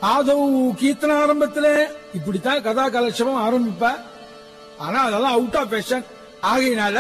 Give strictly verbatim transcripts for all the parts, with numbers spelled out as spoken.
ஆதவு கீர்த்தன ஆரம்பத்துல இப்படித்தான் கதா கலட்சணம் ஆரம்பிப்ப. ஆனா அதெல்லாம் அவுட் ஆஃப் ஃபேஷன் ஆகையினால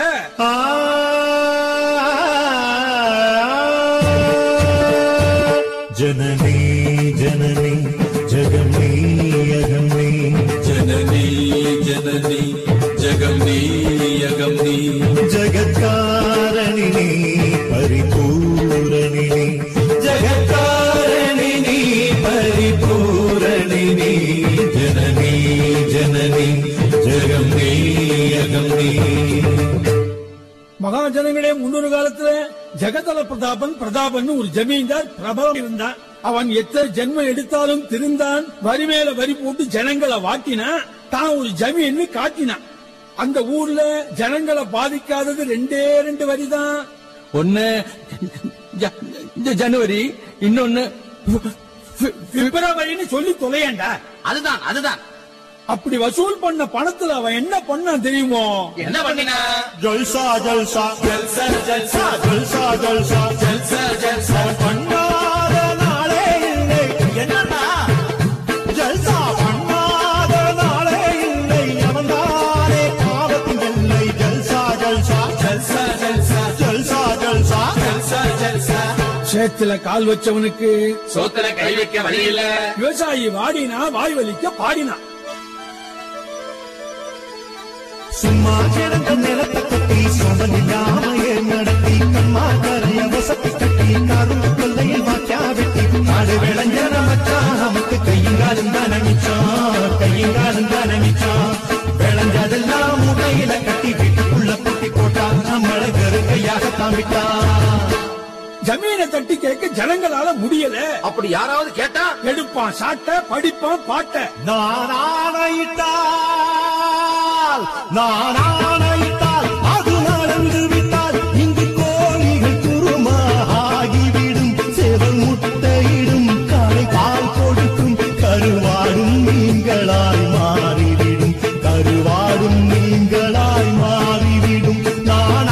ஜனனி ஜனனி ஜகமே யகமே ஜனனி ஜனனி ஜகமே யகமே ஜகத்காரணினி பரிபூரணினி ஜகத்காரணினி பரிபூரணினி ஜனனி ஜனனி ஜகமே யகமே. மகாஜனங்களே, முன்னொரு காலத்துல ஜெகதல பிரதாபன் பிரதாபன் ஒரு ஜமீன்தார் பிரபலம் இருந்தான். அவன் எத்தனை ஜென்மம் எடுத்தாலும் திருந்தான். வரி மேல வரி போட்டு ஜனங்களை வாட்டினா தான் ஒரு ஜமீன் காட்டினான். அந்த ஊர்ல ஜனங்களை பாதிக்காதது ரெண்டே ரெண்டு வரிதான். ஒன்னு ஜனவரி, இன்னொன்னு பிப்ரவரின்னு சொல்லி தொலையண்டா. அதுதான் அதுதான். அப்படி வசூல் பண்ண பணத்துல அவன் என்ன பண்ணான் தெரியுமோ? என்ன பண்ணினா? ஜல்சா ஜல்சா ஜல்சா ஜல்சா ஜல்சா ஜல்சா ஜல்சா ஜல்சா பண்ணாத நாளே இல்லை. என்னன்னா ஜல்சா பண்ணாத நாளே இல்லை. அவன்தானே பாவத்தின் எல்லை. ஜல்சா ஜல்சா ஜல்சா ஜல்சா ஜல்சா ஜல்சா ஜல்சா ஜல்சா. சேத்துல கால் வச்சவனுக்கு சோத்துல கை வைக்க வழி இல்ல. விவசாயி வாடினா வாய் வலிக்க பாடினா. சும்மா கிடந்த நிலத்தை கட்டி சொந்தம் இல்லாமையே நடத்தி கம்மா கரைய வசதி கட்டி கரும் கொல்லையில் வாக்கியா வெட்டி காடு விளைஞ்ச நமச்சான் நமக்கு கையங்காலும் தான் அணிச்சான் கையங்காலும் தான் அணிச்சான். விளைஞ்சதெல்லாம் முகையில கட்டி வீட்டுக்குள்ள பொட்டி போட்டான். நம்மள கரு கையாக காமிட்டான். ஜமீனை தட்டி கேட்க ஜனங்களால முடியல. அப்படி யாராவது கேட்டா எடுப்பான் சாட்ட, படிப்பான் பாட்ட. நான் ஆணையிட்டால் நான் ஆணையிட்டால் அது நடந்து விட்டால் இங்கு கோழிகள் குருமாகிவிடும். சேவல் முட்டையிடும், காலை பால் கொடுக்கும், கருவாடும் மீன்களாய் மாறிவிடும், கருவாடும் மீன்களாய் மாறிவிடும். நான்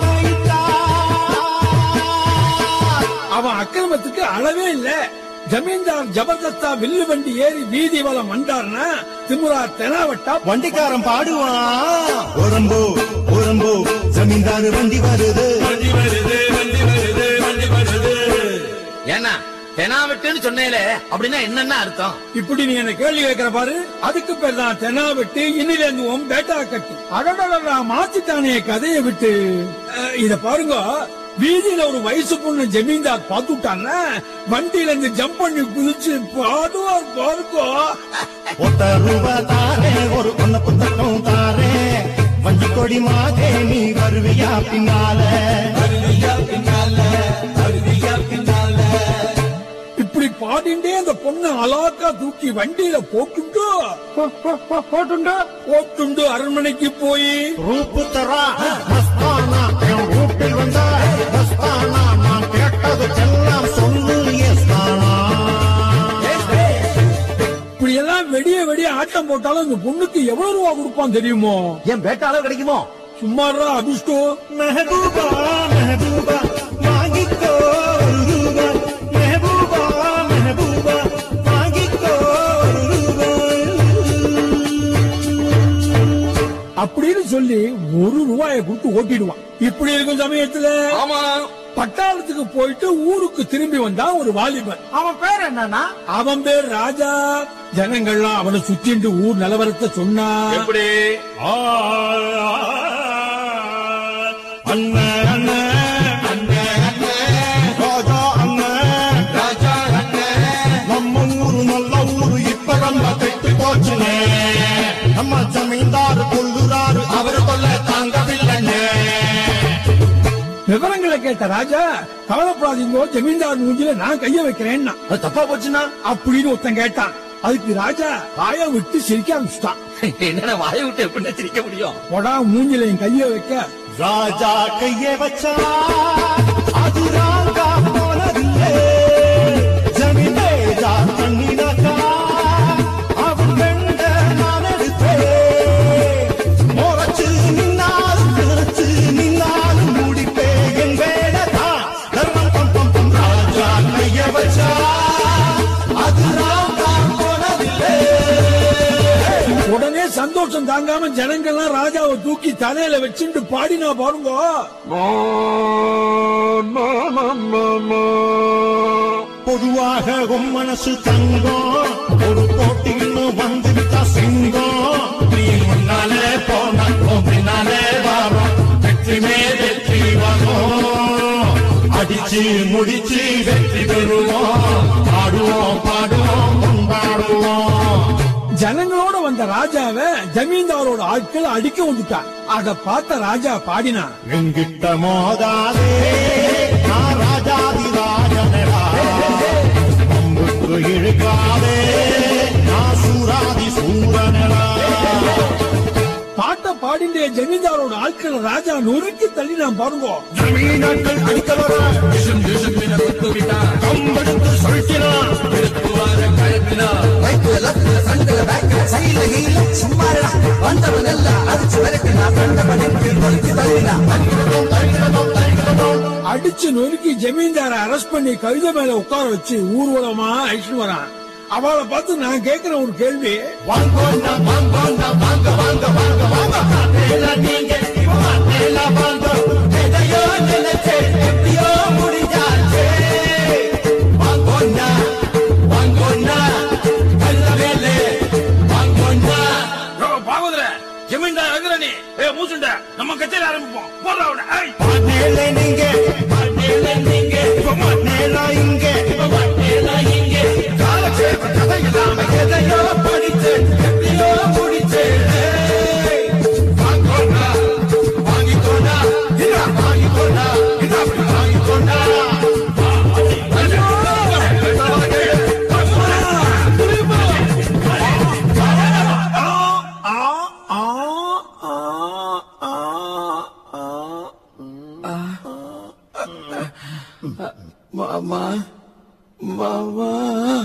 ஆணையிட்டால். அவன் அக்கிரமத்துக்கு அளவே இல்ல. ஜமீன்தார் ஜபர்தஸ்தா வில்லு வண்டி ஏறி வீதி வலம் வந்தார்னா திமுறா தெனாவட்டா வண்டிக்காரன் பாடுவான். உடம்போ உடம்போ ஜமீன்தாரு வண்டி வருது வண்டி வருது வண்டி வருது வண்டி வருது. ஏன்னா தெனாவட்டுன்னு சொன்னேலே, அப்படின்னா என்னன்னா அர்த்தம்? இப்படி நீ என்ன கேள்வி கேட்கிற பாரு. அதுக்கு பேர் தான் தெனாவட்டு. இன்னில இருந்து உன் பேட்டா கட்டு. அடடா மாத்திட்டானே கதையை விட்டு. அஹ், இத பாருங்க. வீதியில ஒரு வயசு பொண்ணு ஜமீன்தார் பாத்துட்டான்னா வண்டியில இருந்து ஜம்ப் பண்ணி குதிச்சு பாடுவார் பாருங்க. ஒத்த ரூபா தாரே ஒரு பொண்ண புத்தகம் தாரே வஞ்சி கொடி மாதே நீ வருவியா பின்னால வருவியா பின்னால வருவியா பின்னால. இப்படி பாடிண்டே அந்த பொண்ணு அலாக்கா தூக்கி வண்டியில போட்டுண்டு போட்டுண்டு போட்டுண்டு அரண்மனைக்கு போய் ரூப்பு தரா மஸ்தானா என் ரூப்பில் வந்தா மஸ்தானா நான் கேட்டது எல்லாம் சொல்லு எஸ்தானா. இப்படி எல்லாம் வெடிய வெடிய ஆட்டம் போட்டாலும் இந்த பொண்ணுக்கு எவ்வளவு ரூபா கொடுப்பான் தெரியுமோ? என் பேட்ட அளவு கிடைக்குமோ? சும்மாரா அதிர்ஷ்டம். மெஹபூபா மெஹபூபா வாங்கிக்கோ ஒரு ரூபா. மெஹபூபா மெஹபூபா வாங்கிக்கோ ஒரு ரூபா. அப்படின்னு சொல்லி ஒரு ரூபாயை கொடுத்து ஓட்டிடுவான். இப்படி இருக்கும் சமயத்துல ஆமா, பட்டாளத்துக்கு போயிட்டு ஊருக்கு திரும்பி வந்தான் ஒரு வாலிபன். அவன் பேர் என்னன்னா? அவன் பேர் ராஜா. ஜனங்கள்லாம் அவனை சுத்திண்டு ஊர் நிலவரத்தை சொன்னா. எப்படி? அண்ணன் அண்ணன் அண்ணே ராஜா அண்ணன் ராஜா அண்ணே நம்ம ஊரு நல்ல ஊரு இப்ப நம்ம கெட்டு போச்சுனே. நம்ம ஜமீன்தாரு கொள்ளுறாரு அவரு கொல்ல தாங்கவில்லை. விவரங்களை கேட்ட ராஜா கவலைப்படாதீங்கோ, ஜமீன்தார் மூஞ்சில நான் கைய வைக்கிறேன்னா. அது தப்பா போச்சுன்னா அப்படின்னு ஒருத்தன் கேட்டான். அதுக்கு ராஜா வாய விட்டு சிரிக்க ஆரம்பிச்சுட்டான். என்னென்ன வாயை விட்டு எப்படி சிரிக்க முடியும்? போடா மூஞ்சில என் கைய வைக்க. ராஜா கைய வச்சா அது ராங்கா போனதில்லை. ஜமீன்தாரா பண்ணினாக்கா அவன் வெண்ட நான் எடுத்தேன். முறைச்சு நின்னாலும் பிறச்சு நின்னாலும் முடிப்பே என் வேலைதான். தர்மம் பம் பம் பம். ராஜா கைய வச்சா அது ராங்கா சந்தோஷம் தாங்காம ஜனங்கள்லாம் ராஜாவை தூக்கி தலையில வச்சுட்டு பாடினா பாருங்க. பொதுவாக உன் மனசு தங்கம், ஒரு போட்டின்னு வந்துவிட்டா சிங்கம். நீ முன்னாலே போனா பின்னாலே வரும், வெற்றி மே வெற்றி வரும். அடிச்சு முடிச்சு வெற்றி பெறுவோம், ஆடுவோம் பாடுவோம் கொண்டாடுவோம். ஜனங்களோட வந்த ராஜாவை ஜமீன்தாரோட ஆட்கள் அடிக்க வந்துட்டான். அத பார்த்த ராஜா பாடினா, எங்கிட்ட மோதாதே நான் ராஜாதி ராஜனடா, அம்புக்கு இழுக்காதே நான் சூராதி சூரனடா. பாட்ட பாடிண்டே ஜமீன்தாரோட ஆட்கள் ராஜா நொறுக்கி தள்ளி நான் பாருங்க. ஜமீனாட்கள் அடிக்க வர விஷம் விஷம் என குத்து விட்டான். கம்பெடுத்து சொல்லிக்கிறான். எடுத்துவார கழப்பினான். அடிச்சு நொறுக்கி ஜமீன்தார அரெஸ்ட் பண்ணி கழுத மேல உட்கார வச்சு ஊர்வலமா அழிச்சு வரான். அவளை பார்த்து நான் கேட்கிற ஒரு கேள்வி, வாங்கோண்டா வாங்கோண்டா வாங்க வாங்க வாங்க வாங்க நீங்க வாங்க எதையோ நினைச்சே எப்படியோ முடிஞ்சாச்சே. வாங்கோண்டா வாங்கோண்டா கல்ல வேலே வாங்கோண்டா. பாகுதுர ஜமீன்தார் அகரணி மூசுண்ட நம்ம கச்சேரி ஆரம்பிப்போம். போடுறா பாடேல நீங்க பாடேல நீங்க பாடேல இங்க பாடேல இங்க காலச்சேவ கதை இல்லாம எதையோ படிச்சு எப்படியோ முடிச்சு. வாங்கோண்டா வாங்கிக்கோண்டா இதா வாங்கிக்கோண்டா இதா வாங்கிக்கோண்டா. மாமா மாமா